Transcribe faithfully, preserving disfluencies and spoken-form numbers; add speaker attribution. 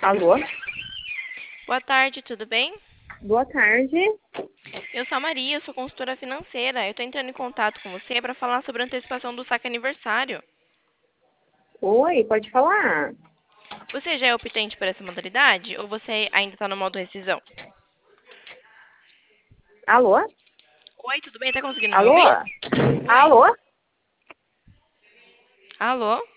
Speaker 1: Alô?
Speaker 2: Boa tarde, tudo bem?
Speaker 1: Boa tarde.
Speaker 2: Eu sou a Maria, sou consultora financeira. Eu estou entrando em contato com você para falar sobre a antecipação do saque aniversário.
Speaker 1: Oi, pode falar.
Speaker 2: Você já é optante por essa modalidade ou você ainda está no modo rescisão?
Speaker 1: Alô?
Speaker 2: Oi, tudo bem? Tá conseguindo me
Speaker 1: Alô?
Speaker 2: ouvir? Oi.
Speaker 1: Alô?
Speaker 2: Alô?